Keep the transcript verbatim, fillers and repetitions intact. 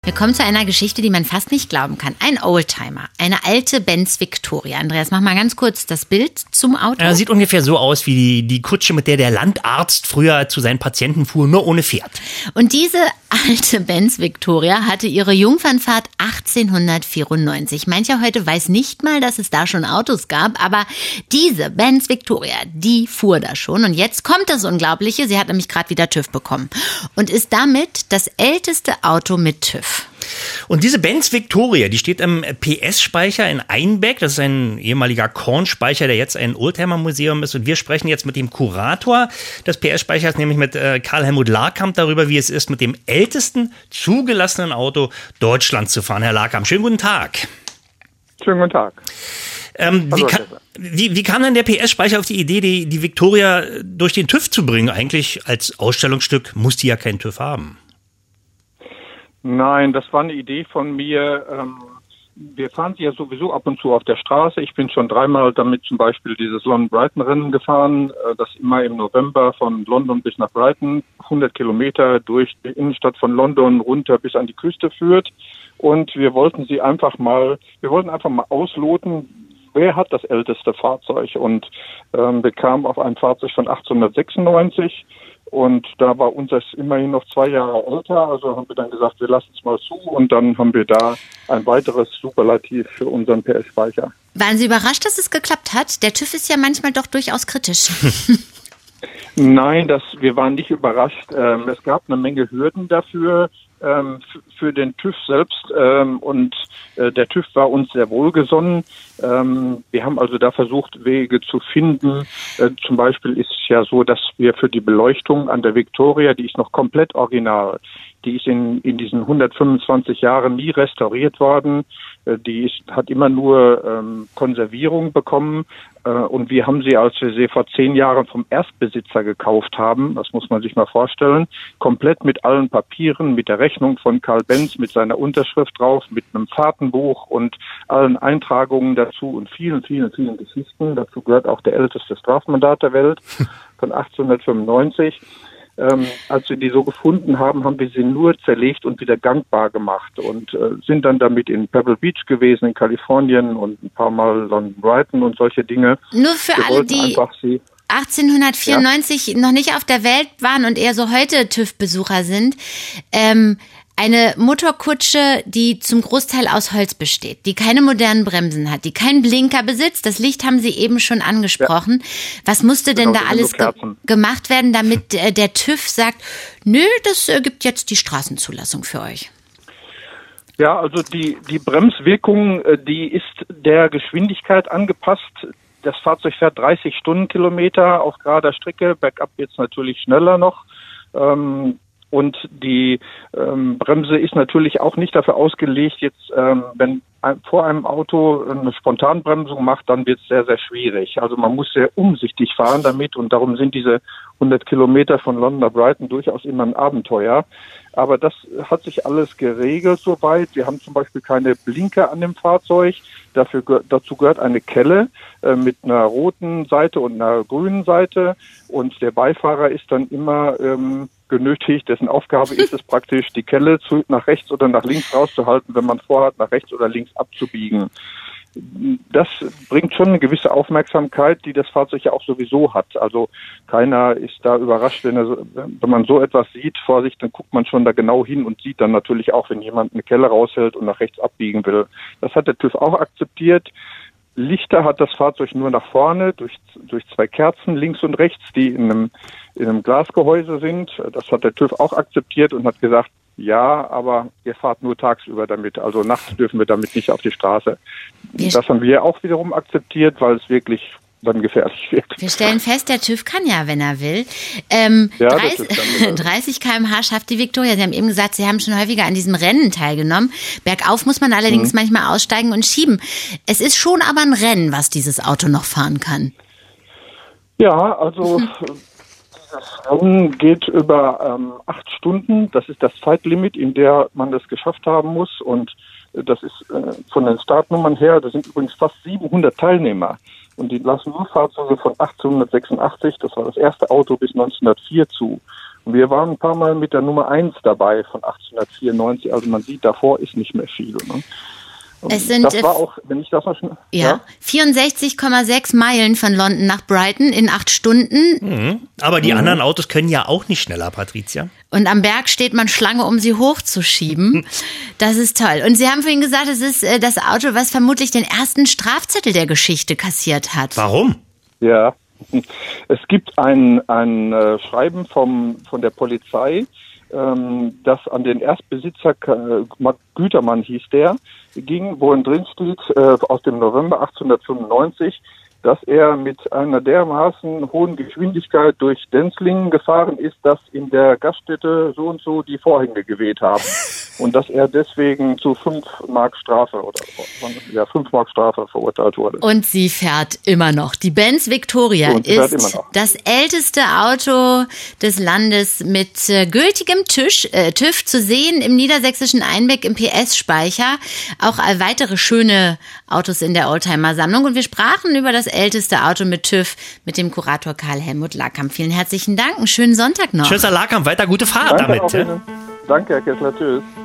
Wir kommen zu einer Geschichte, die man fast nicht glauben kann. Ein Oldtimer, eine alte Benz Victoria. Andreas, mach mal ganz kurz das Bild zum Auto. Er sieht ungefähr so aus wie die, die Kutsche, mit der der Landarzt früher zu seinen Patienten fuhr, nur ohne Pferd. Und diese alte Benz Victoria hatte ihre Jungfernfahrt achtzehnhundertvierundneunzig. Mancher heute weiß nicht mal, dass es da schon Autos gab, aber diese Benz Victoria, die fuhr da schon. Und jetzt kommt das Unglaubliche, sie hat nämlich gerade wieder TÜV bekommen und ist damit das älteste Auto mit TÜV. Und diese Benz Victoria, die steht im P S-Speicher in Einbeck. Das ist ein ehemaliger Kornspeicher, der jetzt ein Oldtimer-Museum ist. Und wir sprechen jetzt mit dem Kurator des P S-Speichers, nämlich mit äh, Karl-Helmut Larkamp, darüber, wie es ist, mit dem ältesten zugelassenen Auto Deutschlands zu fahren. Herr Larkamp, schönen guten Tag. Schönen guten Tag. Ähm, wie, kann, wie, wie kam denn der P S-Speicher auf die Idee, die, die Victoria durch den TÜV zu bringen? Eigentlich als Ausstellungsstück muss die ja keinen TÜV haben. Nein, das war eine Idee von mir. Ähm, wir fahren sie ja sowieso ab und zu auf der Straße. Ich bin schon dreimal damit zum Beispiel dieses London-Brighton-Rennen gefahren, äh, das immer im November von London bis nach Brighton, hundert Kilometer durch die Innenstadt von London runter bis an die Küste führt. Und wir wollten sie einfach mal, wir wollten einfach mal ausloten, wer hat das älteste Fahrzeug, und ähm, wir kamen auf ein Fahrzeug von achtzehnhundertsechsundneunzig. Und da war unseres immerhin noch zwei Jahre älter, also haben wir dann gesagt, wir lassen es mal zu, und dann haben wir da ein weiteres Superlativ für unseren P S-Speicher. Waren Sie überrascht, dass es geklappt hat? Der TÜV ist ja manchmal doch durchaus kritisch. Nein, das, wir waren nicht überrascht. Ähm, es gab eine Menge Hürden dafür, ähm, f- für den TÜV selbst, ähm, und äh, der TÜV war uns sehr wohlgesonnen. Ähm, wir haben also da versucht, Wege zu finden. Äh, zum Beispiel ist es ja so, dass wir für die Beleuchtung an der Victoria, die ist noch komplett original, die ist in, in diesen hundertfünfundzwanzig Jahren nie restauriert worden. Äh, die ist, hat immer nur ähm, Konservierung bekommen. Äh, und wir haben sie, als wir sie vor zehn Jahren vom Erstbesitzer gekauft haben, das muss man sich mal vorstellen, komplett mit allen Papieren, mit der Rechnung von Karl Benz, mit seiner Unterschrift drauf, mit einem Fahrtenbuch und allen Eintragungen dazu und vielen, vielen, vielen Geschichten. Dazu gehört auch der älteste Strafmandat der Welt von achtzehnhundertfünfundneunzig. Ähm, als wir die so gefunden haben, haben wir sie nur zerlegt und wieder gangbar gemacht und äh, sind dann damit in Pebble Beach gewesen, in Kalifornien, und ein paar Mal London Brighton und solche Dinge. Nur für wir alle, die sie, achtzehnhundertvierundneunzig ja. noch nicht auf der Welt waren und eher so heute TÜV-Besucher sind, ähm, eine Motorkutsche, die zum Großteil aus Holz besteht, die keine modernen Bremsen hat, die keinen Blinker besitzt. Das Licht haben Sie eben schon angesprochen. Ja. Was musste denn genau, da alles ge- gemacht werden, damit äh, der TÜV sagt, nö, das äh, gibt jetzt die Straßenzulassung für euch? Ja, also die, die Bremswirkung, die ist der Geschwindigkeit angepasst. Das Fahrzeug fährt dreißig Stundenkilometer auf gerader Strecke, bergab jetzt natürlich schneller noch. Ähm, Und die ähm, Bremse ist natürlich auch nicht dafür ausgelegt, jetzt, ähm, wenn ein, vor einem Auto eine Spontanbremsung macht, dann wird es sehr, sehr schwierig. Also man muss sehr umsichtig fahren damit, und darum sind diese hundert Kilometer von London nach Brighton durchaus immer ein Abenteuer. Aber das hat sich alles geregelt soweit. Wir haben zum Beispiel keine Blinker an dem Fahrzeug. Dafür, dazu gehört eine Kelle äh, mit einer roten Seite und einer grünen Seite. Und der Beifahrer ist dann immer ähm, genötigt, dessen Aufgabe ist es praktisch, die Kelle zu, nach rechts oder nach links rauszuhalten, wenn man vorhat, nach rechts oder links abzubiegen. Das bringt schon eine gewisse Aufmerksamkeit, die das Fahrzeug ja auch sowieso hat. Also keiner ist da überrascht, wenn, er so, wenn man so etwas sieht. Vorsicht, dann guckt man schon da genau hin und sieht dann natürlich auch, wenn jemand eine Kelle raushält und nach rechts abbiegen will. Das hat der TÜV auch akzeptiert. Lichter hat das Fahrzeug nur nach vorne durch, durch zwei Kerzen links und rechts, die in einem, in einem Glasgehäuse sind. Das hat der TÜV auch akzeptiert und hat gesagt, ja, aber ihr fahrt nur tagsüber damit. Also nachts dürfen wir damit nicht auf die Straße. Das haben wir auch wiederum akzeptiert, weil es wirklich dann gefährlich wird. Wir stellen fest, der TÜV kann ja, wenn er will. Ähm, ja, dreißig, dreißig Kilometer pro Stunde schafft die Victoria. Sie haben eben gesagt, Sie haben schon häufiger an diesem Rennen teilgenommen. Bergauf muss man allerdings mhm. manchmal aussteigen und schieben. Es ist schon aber ein Rennen, was dieses Auto noch fahren kann. Ja, also mhm. das Rennen geht über ähm, acht Stunden. Das ist das Zeitlimit, in der man das geschafft haben muss. Und das ist äh, von den Startnummern her, das sind übrigens fast siebenhundert Teilnehmer. Und die lassen nur Fahrzeuge von achtzehnhundertsechsundachtzig, das war das erste Auto, bis neunzehnhundertvier zu. Und wir waren ein paar Mal mit der Nummer eins dabei von achtzehnhundertvierundneunzig. Also man sieht, davor ist nicht mehr viel. Ne? Es sind, das war auch, wenn ich das mal schnell, ja, ja? vierundsechzig Komma sechs Meilen von London nach Brighton in acht Stunden. Mhm. Aber die mhm. anderen Autos können ja auch nicht schneller, Patricia. Und am Berg steht man Schlange, um sie hochzuschieben. Das ist toll. Und Sie haben vorhin gesagt, es ist äh, das Auto, was vermutlich den ersten Strafzettel der Geschichte kassiert hat. Warum? Ja, es gibt ein, ein äh, Schreiben vom, von der Polizei, ähm, das an den Erstbesitzer, äh, Gütermann hieß der, ging, wo drin steht, äh, aus dem November achtzehnhundertfünfundneunzig, dass er mit einer dermaßen hohen Geschwindigkeit durch Denzlingen gefahren ist, dass in der Gaststätte so und so die Vorhänge geweht haben. Und dass er deswegen zu fünf Mark Strafe oder ja, fünf Mark Strafe verurteilt wurde. Und sie fährt immer noch. Die Benz Victoria ist das älteste Auto des Landes mit äh, gültigem Tisch, äh, TÜV zu sehen im niedersächsischen Einbeck im P S-Speicher. Auch äh, weitere schöne Autos in der Oldtimer-Sammlung. Und wir sprachen über das älteste Auto mit TÜV mit dem Kurator Karl-Helmut Lackkamp. Vielen herzlichen Dank. Einen schönen Sonntag noch. Tschüss, Herr Lackkamp. Weiter gute Fahrt Danke damit. Danke, Herr Kessler. Tschüss.